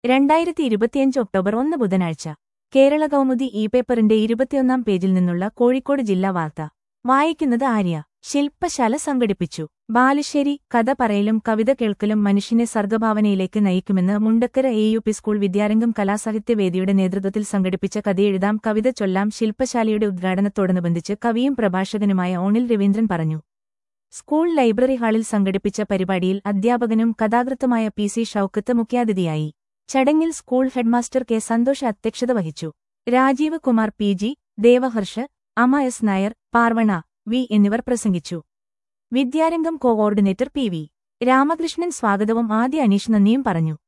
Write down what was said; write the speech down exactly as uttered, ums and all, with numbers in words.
രണ്ടായിരത്തി ഇരുപത്തിയഞ്ച് ഒക്ടോബർ ഒന്ന് ബുധനാഴ്ച കേരള കൗമുദി ഇ പേപ്പറിന്റെ ഇരുപത്തിയൊന്നാം പേജിൽ നിന്നുള്ള കോഴിക്കോട് ജില്ലാ വാർത്ത വായിക്കുന്നത് ആര്യ. ശില്പശാല സംഘടിപ്പിച്ചു. ബാലുശ്ശേരി. കഥ പറയലും കവിത കേൾക്കലും മനുഷ്യനെ സർഗഭാവനയിലേക്ക് നയിക്കുമെന്ന് Mundakkara A U P school വിദ്യാരംഗം കലാസാഹിത്യവേദിയുടെ നേതൃത്വത്തിൽ സംഘടിപ്പിച്ച കഥയെഴുതാം കവിത ചൊല്ലാം ശില്പശാലയുടെ ഉദ്ഘാടനത്തോടനുബന്ധിച്ച് കവിയും പ്രഭാഷകനുമായ ഓണിൽ രവീന്ദ്രൻ പറഞ്ഞു. സ്കൂൾ ലൈബ്രറി ഹാളിൽ സംഘടിപ്പിച്ച പരിപാടിയിൽ അധ്യാപകനും കഥാകൃത്തുമായ പി സി ഷൌക്കത്ത് മുഖ്യാതിഥിയായി. ചടങ്ങിൽ സ്കൂൾ ഹെഡ്മാസ്റ്റർ കെ സന്തോഷ് അധ്യക്ഷത വഹിച്ചു. Rajeev Kumar P G, Devaharsh, Ama S Nair, Parvana V എന്നിവർ പ്രസംഗിച്ചു. Vidyarangam coordinator P V Ramakrishnan സ്വാഗതവും ആദ്യ അനീഷ് നന്ദിയും പറഞ്ഞു.